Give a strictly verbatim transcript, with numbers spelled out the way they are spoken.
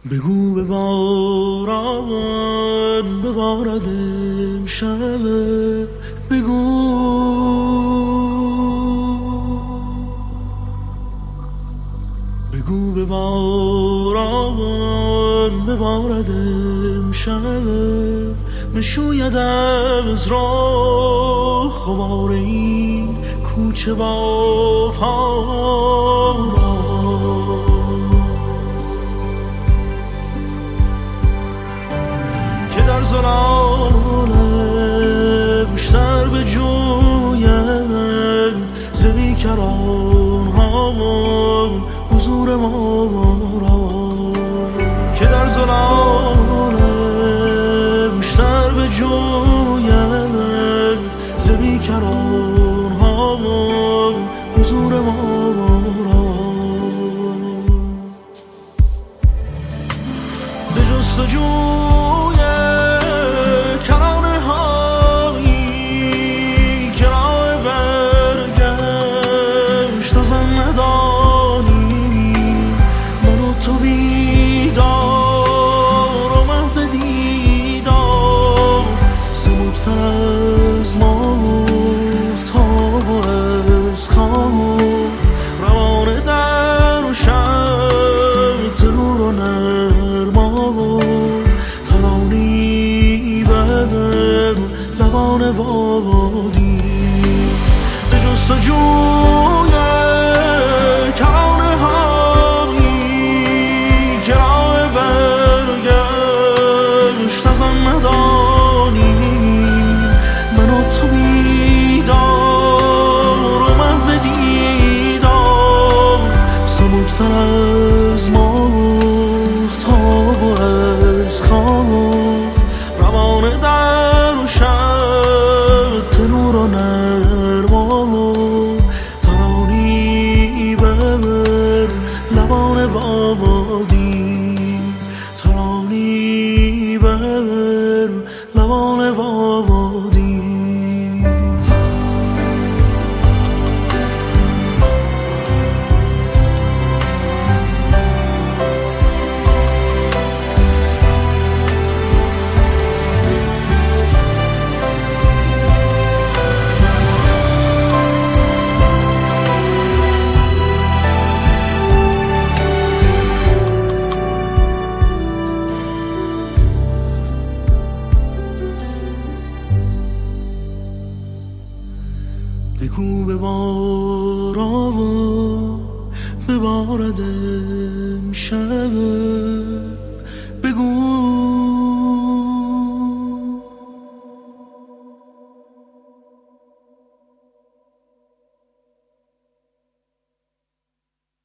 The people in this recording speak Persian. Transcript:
بگو به باران ببارد امشب، بگو بگو به باران ببارد امشب، بشویدم از راه خمار این کوچه بارها را، که در ظلالش سر به جوید ز بیکران ها حضور ما را، که در ظلالش سر به جوید ز بیکران ها حضور ما را، به جستجوی کرانه هایی که راه برگشت از آن ندانی، من و تو بیدار و محو دیدار، سبکتر از ماهتاب و از خواب، روانه در و شب تنور و نرما و ترانی ببر لبان بادی، به جستجوی کرانه هایی که راه برگشت از آن ندانی، من و تو بیدار و محو دیدار، سبکتر از ماهتاب و از خواب، روانه در و شب تنور و نرما و ترانی ببر لبان بادی، ترانی ببر لبان بادی. بگو به باران ببارد امشب، بگو